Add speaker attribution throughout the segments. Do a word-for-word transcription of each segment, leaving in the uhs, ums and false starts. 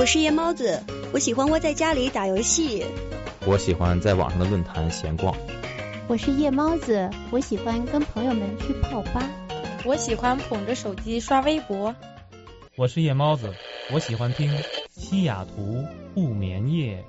Speaker 1: 我是夜猫子，我喜欢窝在家里打游戏。
Speaker 2: 我喜欢在网上的论坛闲逛。
Speaker 3: 我是夜猫子，我喜欢跟朋友们去泡吧。
Speaker 4: 我喜欢捧着手机刷微博。
Speaker 5: 我是夜猫子，我喜欢听西雅图不眠夜。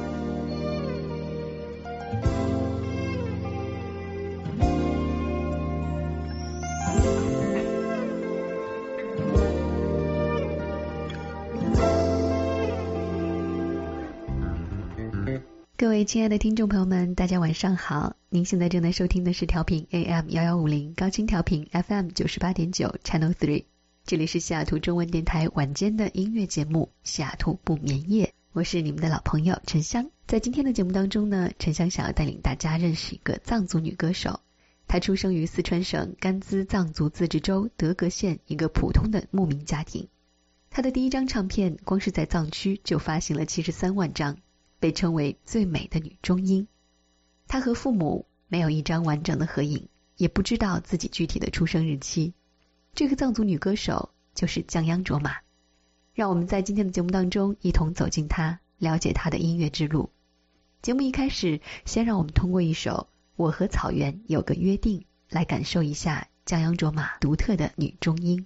Speaker 6: 各位亲爱的听众朋友们，大家晚上好，您现在正在收听的是调频 A M 一一五零 高清调频 F M 九十八点九 Channel 三， 这里是西雅图中文电台晚间的音乐节目西雅图不眠夜，我是你们的老朋友陈香。在今天的节目当中呢，陈香想要带领大家认识一个藏族女歌手。她出生于四川省甘孜藏族自治州德格县一个普通的牧民家庭。她的第一张唱片光是在藏区就发行了七十三万张，被称为最美的女中音。她和父母没有一张完整的合影，也不知道自己具体的出生日期。这个藏族女歌手就是降央卓玛。让我们在今天的节目当中一同走进她，了解她的音乐之路。节目一开始，先让我们通过一首《我和草原有个约定》来感受一下降央卓玛独特的女中音。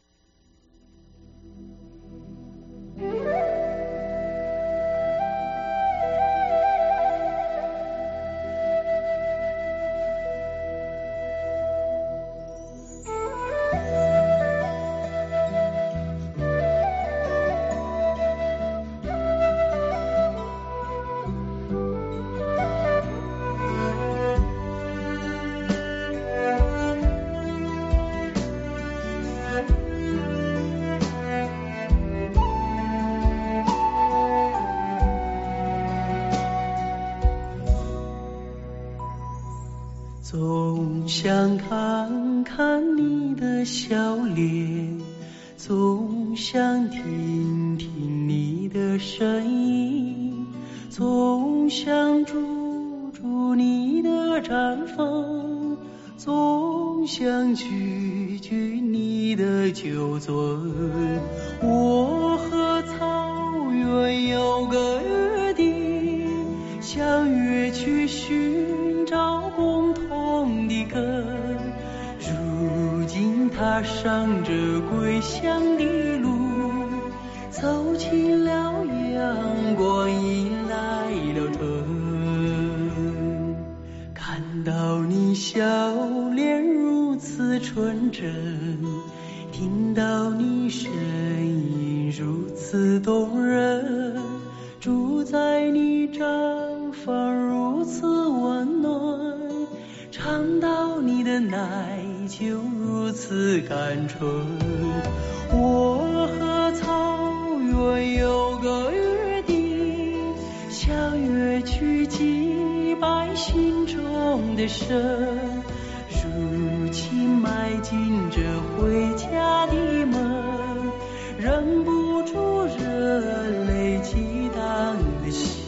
Speaker 7: 总想看看你的笑脸，总想听听你的声音，总想住住你的毡房，总想举举你的酒樽。我和草原有个约定，相约去寻找共同的根，如今踏上这归乡的路，走进了阳光，迎来了春。看到你笑脸如此纯真，听到你声音如此动人，住在你毡房如此温暖，尝到你的奶酒如此甘醇。我和草原有个约定，相约去祭拜心中的神，如今迈进这回家的门，忍不住热泪激荡的心。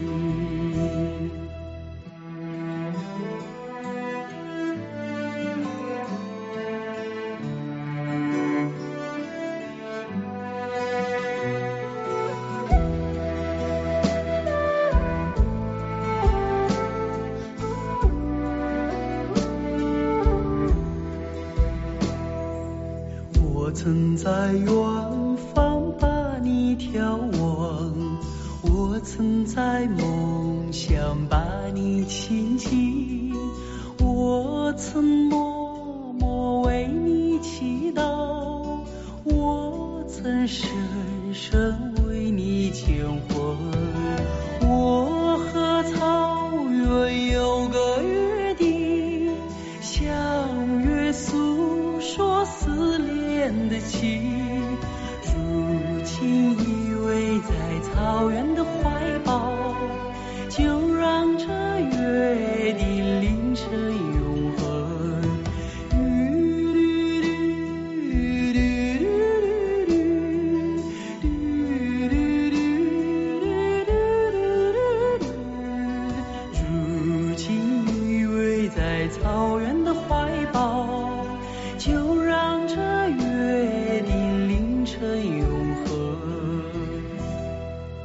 Speaker 7: 我曾在远方把你眺望，我曾在梦想把你亲近，我曾默默为你祈祷，我曾深深为你牵魂。我和草原有个约定，相约诉说思念的情，如今依偎在草原的怀抱，就让这约定凌晨永恒。如今依偎在草原的怀抱，就让这约定凌晨永恒。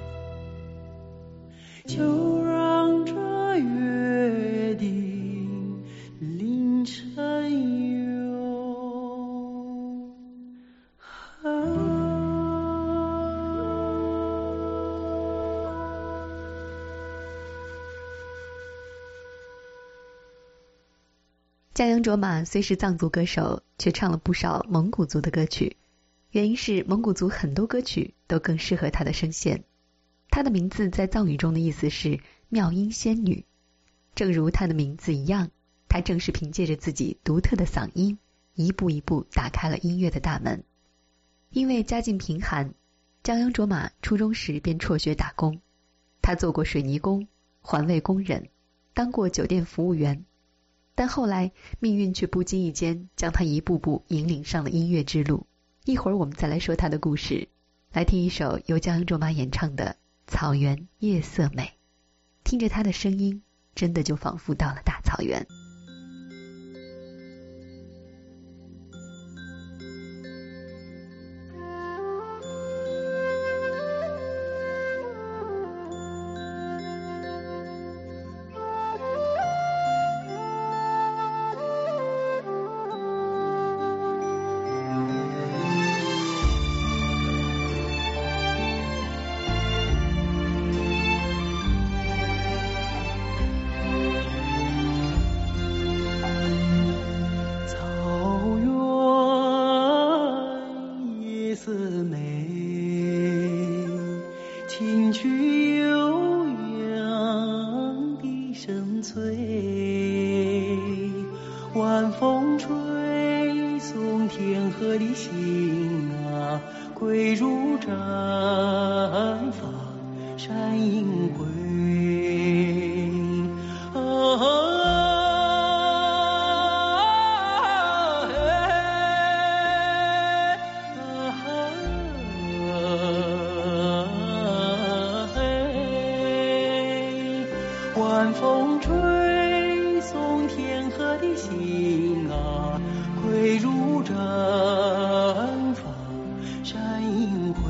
Speaker 6: 江央卓玛虽是藏族歌手，却唱了不少蒙古族的歌曲，原因是蒙古族很多歌曲都更适合他的声线。他的名字在藏语中的意思是妙音仙女，正如他的名字一样，他正是凭借着自己独特的嗓音，一步一步打开了音乐的大门。因为家境贫寒，江央卓玛初中时便辍学打工，他做过水泥工、环卫工人，当过酒店服务员，但后来命运却不经意间将他一步步引领上了音乐之路。一会儿我们再来说他的故事，来听一首由江央卓玛演唱的《草原夜色美》，听着他的声音，真的就仿佛到了大草原。
Speaker 7: 晚风吹送天河的星啊，归入毡房山映辉。晚风吹送天河的星啊，归入毡房山映辉。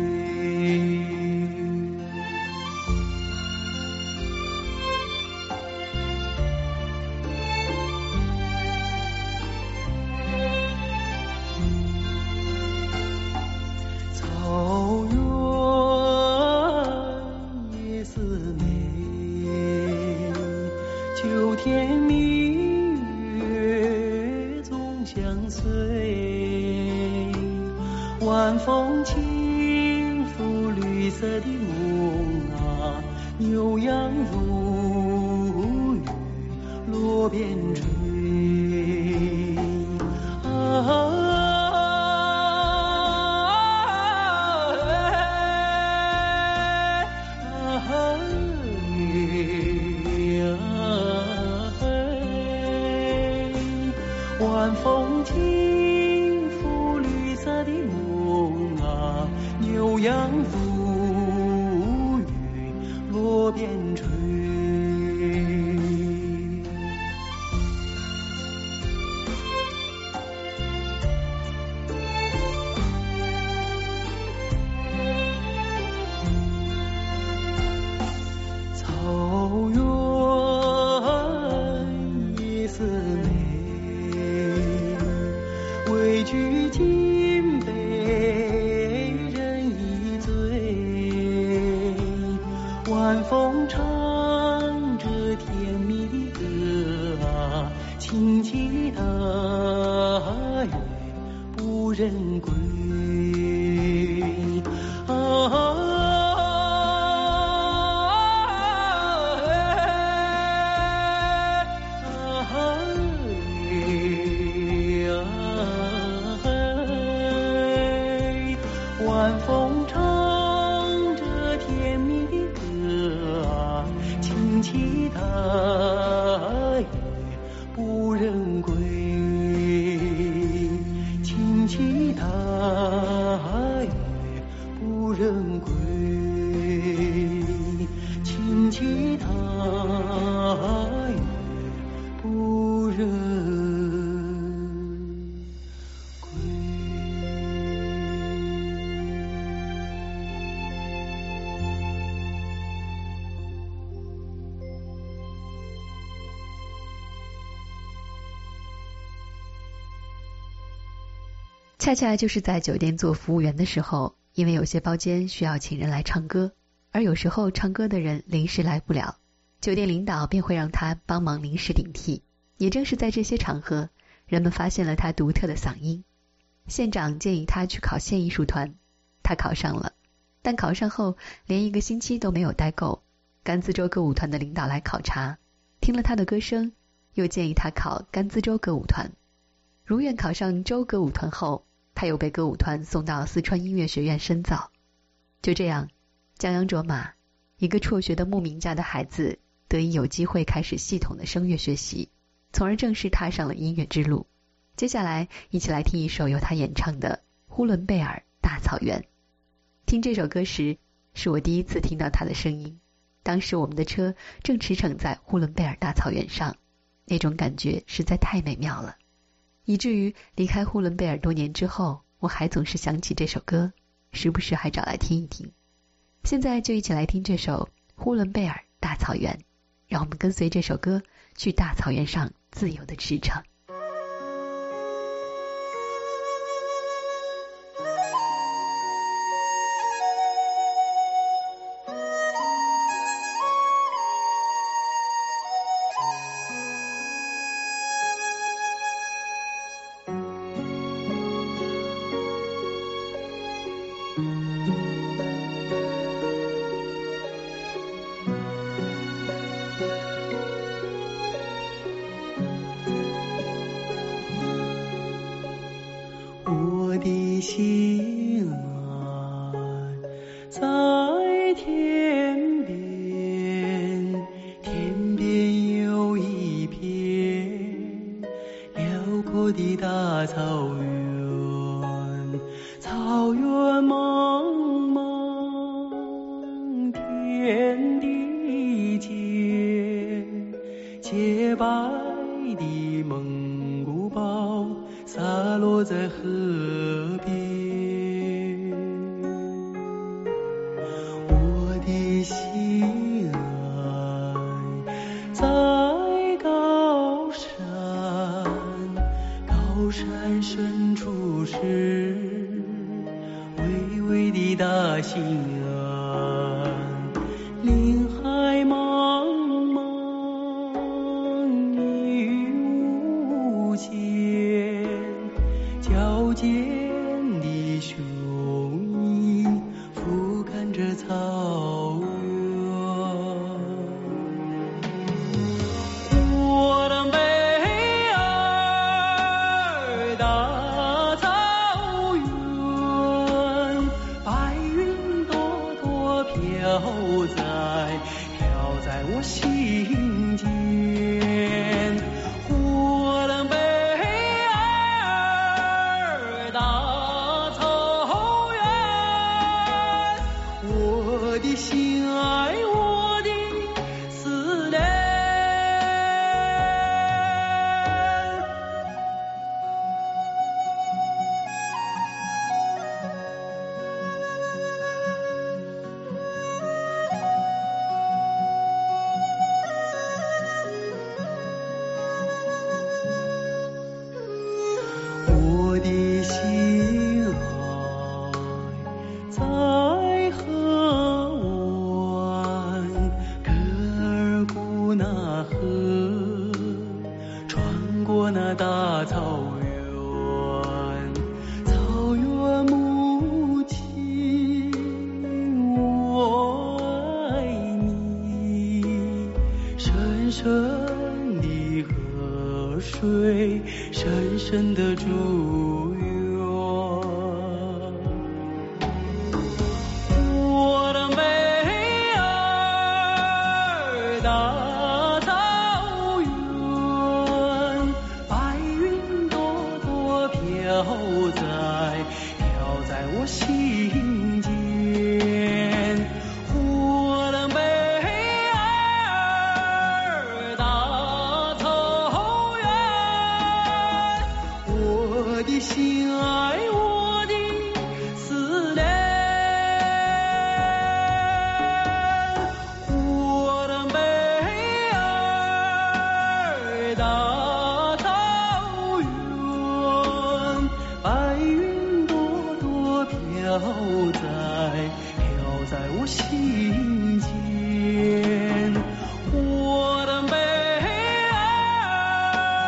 Speaker 7: 草原夜色美，秋天明月总相随，晚风轻拂绿色的梦啊，牛羊如雨落边吹啊。晚风轻拂绿色的梦啊，牛羊如雨落边吹。草原夜色美，畏惧金杯人一醉，晚风唱着甜蜜的歌啊，轻骑大约不人归啊。晚风唱着甜蜜的歌啊，轻骑大约不人归，轻骑大约不人归，轻骑大约不人。
Speaker 6: 恰恰就是在酒店做服务员的时候，因为有些包间需要请人来唱歌，而有时候唱歌的人临时来不了，酒店领导便会让他帮忙临时顶替。 也正是在这些场合，人们发现了他独特的嗓音。县长建议他去考县艺术团，他考上了，但考上后连一个星期都没有待够。甘孜州歌舞团的领导来考察，听了他的歌声，又建议他考甘孜州歌舞团。如愿考上州歌舞团后，他又被歌舞团送到四川音乐学院深造。就这样，江洋卓玛，一个辍学的牧民家的孩子，得以有机会开始系统的声乐学习，从而正式踏上了音乐之路。接下来一起来听一首由他演唱的《呼伦贝尔大草原》。听这首歌时，是我第一次听到他的声音。当时我们的车正驰骋在呼伦贝尔大草原上，那种感觉实在太美妙了，以至于离开呼伦贝尔多年之后，我还总是想起这首歌，时不时还找来听一听。现在就一起来听这首《呼伦贝尔大草原》，让我们跟随这首歌去大草原上自由的驰骋。
Speaker 7: 心啊，在天边，天边有一片辽阔的大草原，草原茫茫，天地间，洁白的蒙古包洒落在河边。我的心爱在高山，高山深处是巍巍的大兴安，林海茫茫雨无间，矫健的雄鹰俯瞰着草原。我的贝尔大草原，白云朵朵飘在飘在我心间。我的贝尔大草原，我的心爱，我的思念。我的心爱在河湾，格尔古纳河，穿过那大草原，草原母亲，我爱你，深深的河水，深深的祝愿。我的贝尔大草原，白云朵朵飘在飘在我心间。我的贝尔大草原，我的心爱，我的思念。我的贝尔大草原，白云朵朵飘在飘在我心间。我的贝尔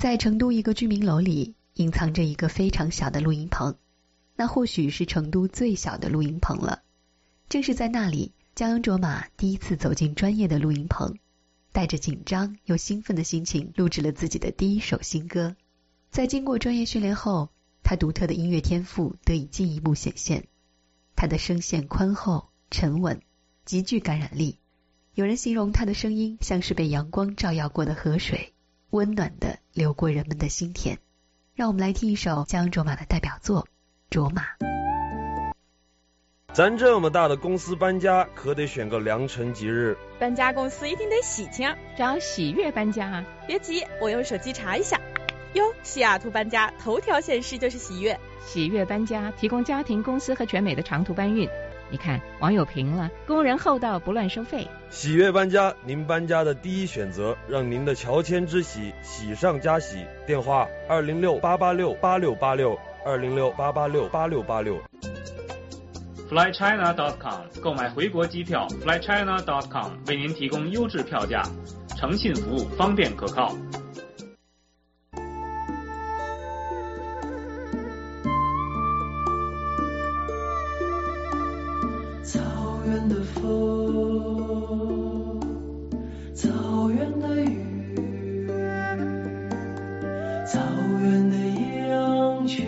Speaker 6: 在成都一个居民楼里，隐藏着一个非常小的录音棚，那或许是成都最小的录音棚了。正是在那里，江央卓玛第一次走进专业的录音棚，带着紧张又兴奋的心情录制了自己的第一首新歌。在经过专业训练后，他独特的音乐天赋得以进一步显现。他的声线宽厚、沉稳，极具感染力。有人形容他的声音像是被阳光照耀过的河水，温暖地流过人们的心田。让我们来听一首江央卓玛的代表作《卓玛》。
Speaker 8: 咱这么大的公司搬家，可得选个良辰吉日。
Speaker 4: 搬家公司一定得喜庆，
Speaker 9: 找喜悦搬家啊！
Speaker 4: 别急，我用手机查一下。哟，西雅图搬家头条显示就是喜悦。
Speaker 9: 喜悦搬家提供家庭、公司和全美的长途搬运。你看，网友评了，工人厚道，不乱收费。
Speaker 8: 喜悦搬家，您搬家的第一选择，让您的乔迁之喜喜上加喜。电话二零六八八六八六八六二零六八八六八六八六。
Speaker 10: fly china dot com 购买回国机票 fly china dot com 为您提供优质票价，诚信服务，方便可靠。
Speaker 7: 草原的风，草原的雨，草原的羊群，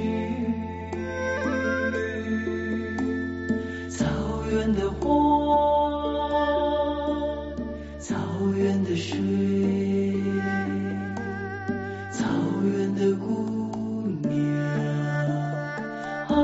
Speaker 7: 草原的花，草原的水，草原的姑娘啊，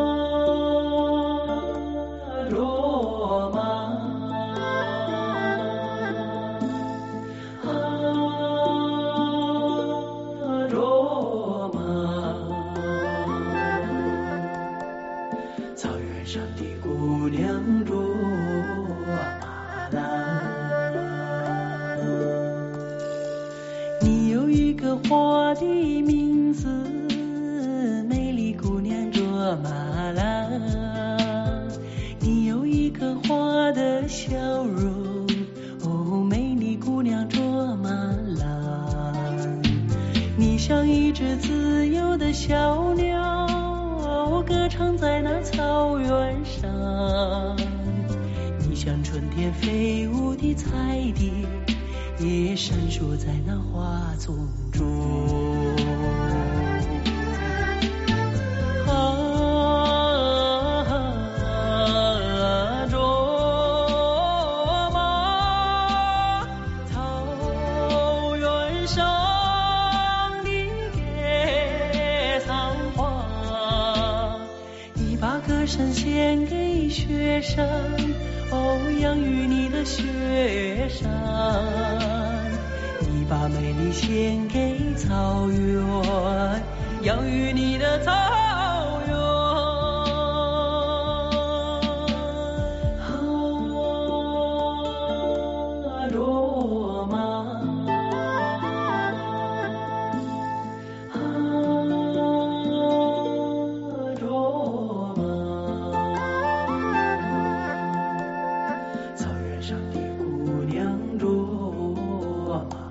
Speaker 7: 花的名字，美丽姑娘卓玛拉。你有一颗花的笑容，哦，美丽姑娘卓玛拉。你像一只自由的小鸟，歌唱在那草原上。你像春天飞舞的彩蝶，也闪烁在那花丛中。啊，卓玛，草原上的野桑花，你把歌声献给雪山，哦，养育你的雪山。你把美丽献给草原，养育你的草原。啊，卓玛，啊，卓玛，草原上的姑娘卓玛。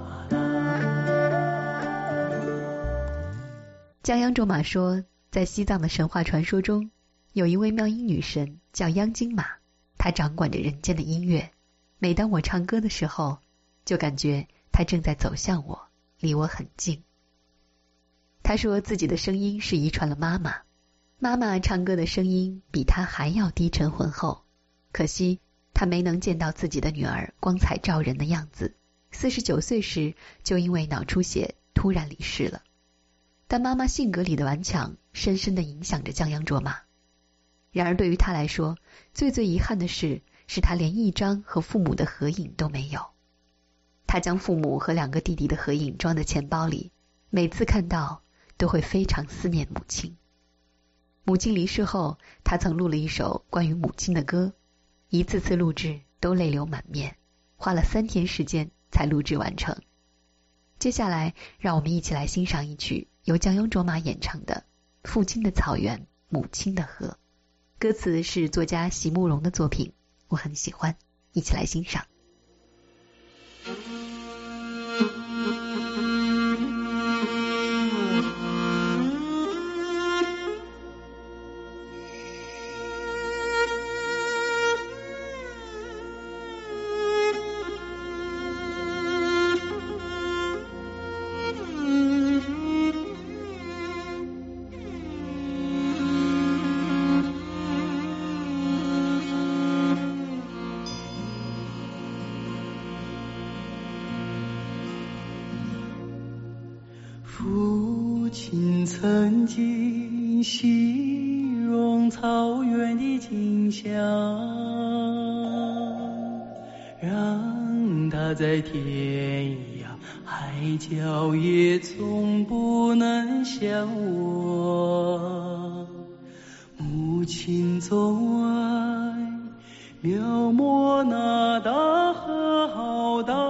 Speaker 6: 江央卓玛说，在西藏的神话传说中，有一位妙音女神叫央金玛，她掌管着人间的音乐。每当我唱歌的时候，就感觉她正在走向我，离我很近。她说自己的声音是遗传了妈妈，妈妈唱歌的声音比她还要低沉浑厚，可惜她没能见到自己的女儿光彩照人的样子。四十九岁时就因为脑出血突然离世了。但妈妈性格里的顽强深深地影响着江央卓玛。然而对于她来说，最最遗憾的事是她连一张和父母的合影都没有。她将父母和两个弟弟的合影装在钱包里，每次看到都会非常思念母亲。母亲离世后，她曾录了一首关于母亲的歌，一次次录制都泪流满面，花了三天时间才录制完成。接下来让我们一起来欣赏一曲由江央卓玛演唱的《父亲的草原，母亲的河》，歌词是作家席慕容的作品，我很喜欢，一起来欣赏。
Speaker 7: 父亲曾经形容草原的景象，让他在天涯海角也从不能相忘。母亲总爱描摹那大河浩荡，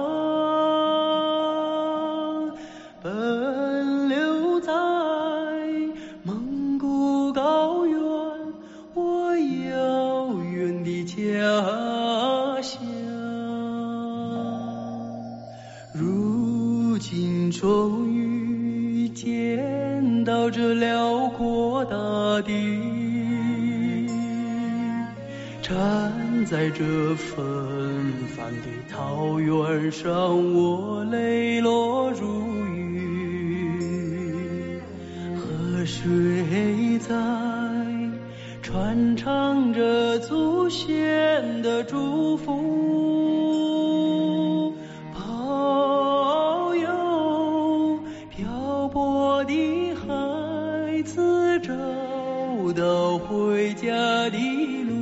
Speaker 7: 奔流在蒙古高原，我遥远的家乡。如今终于见到这辽阔大地，站在这纷繁的桃源上，我泪落如雨。河水在传唱着祖先的祝福，保佑漂泊的孩子找到回家的路。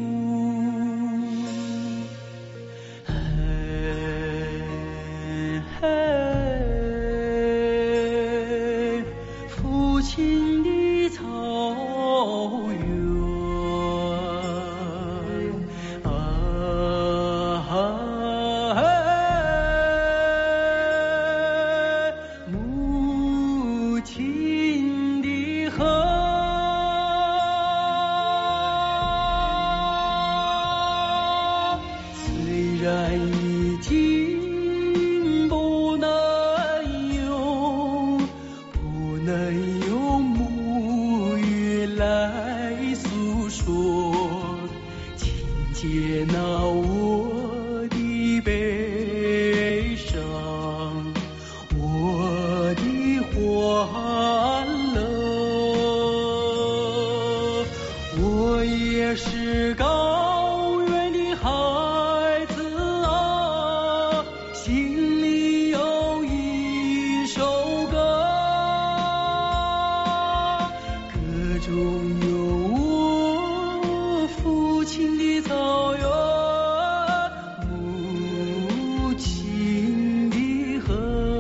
Speaker 7: 父亲的草原啊，母亲的河，虽然已经不能用不能用母语来诉说，请接纳我的悲伤，我的欢乐。我也是高原的孩子啊，心里有一首歌，歌中有我父亲的草原，母亲的河。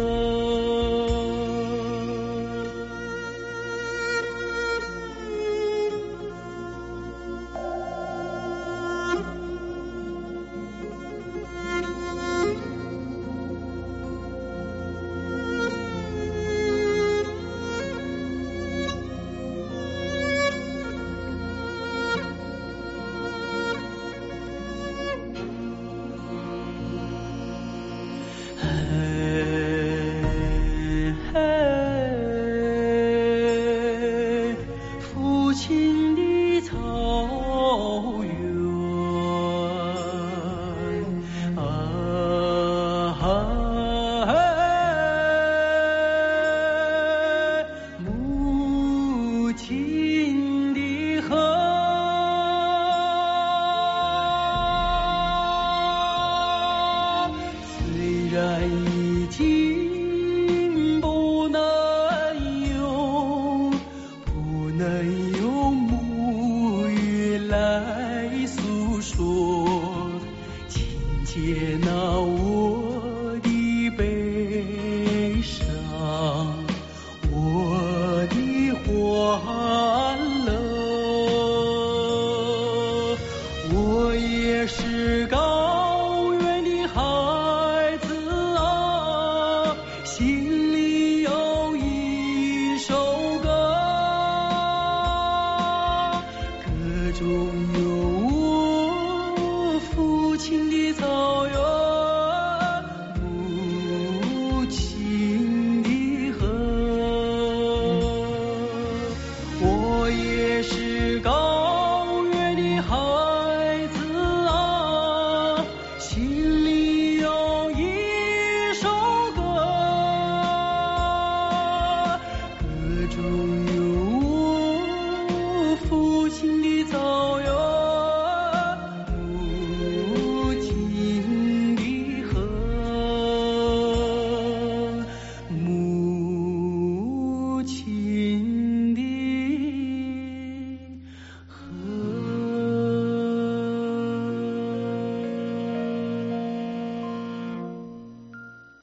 Speaker 7: 父亲的草原啊，母亲的河，虽然已经不能用不能用母语来诉说，请接纳我的悲伤，我的欢乐。我也是高原的孩子啊，心里有一首歌，歌中有我父亲的草原，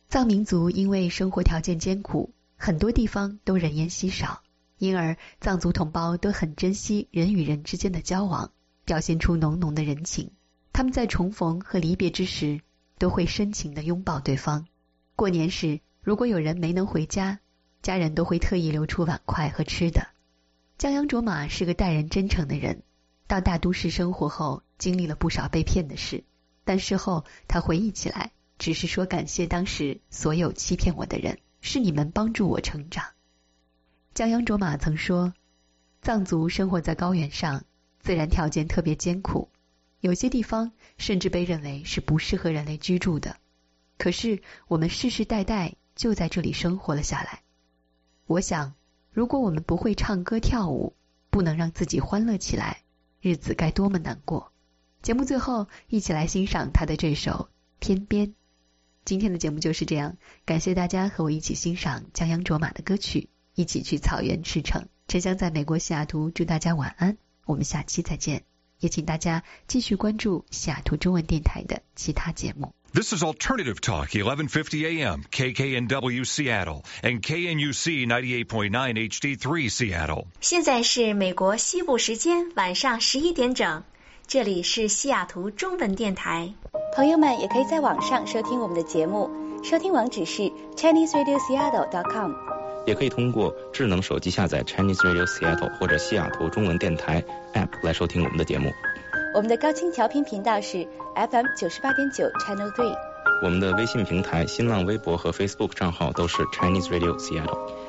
Speaker 6: 藏民族因为生活条件艰苦，很多地方都人烟稀少，因而藏族同胞都很珍惜人与人之间的交往，表现出浓浓的人情。他们在重逢和离别之时，都会深情地拥抱对方。过年时，如果有人没能回家，家人都会特意留出碗筷和吃的。江央卓玛是个待人真诚的人，到大都市生活后，经历了不少被骗的事，但事后他回忆起来，只是说感谢当时所有欺骗我的人，是你们帮助我成长。江央卓玛曾说，藏族生活在高原上，自然条件特别艰苦，有些地方甚至被认为是不适合人类居住的，可是我们世世代代就在这里生活了下来。我想，如果我们不会唱歌跳舞，不能让自己欢乐起来，日子该多么难过。节目最后，一起来欣赏他的这首《天边》。今天的节目就是这样，感谢大家和我一起欣赏江央卓玛的歌曲，一起去草原驰骋。沉香在美国西雅图，祝大家晚安，我们下期再见。也请大家继续关注西雅图中文电台的其他节目。
Speaker 11: This is Alternative Talk, eleven fifty A M, K K N W Seattle, and K N U C ninety-eight point nine H D three Seattle.
Speaker 12: 现在是美国西部时间晚上十一点整，这里是西雅图中文电台。
Speaker 1: 朋友们也可以在网上收听我们的节目，收听网址是 Chinese Radio Seattle dot com，
Speaker 2: 也可以通过智能手机下载 Chinese Radio Seattle 或者西雅图中文电台 App 来收听我们的节目。
Speaker 1: 我们的高清调频频道是 F M 九十八点九 Channel three。
Speaker 2: 我们的微信平台、新浪微博和 Facebook 账号都是 Chinese Radio Seattle。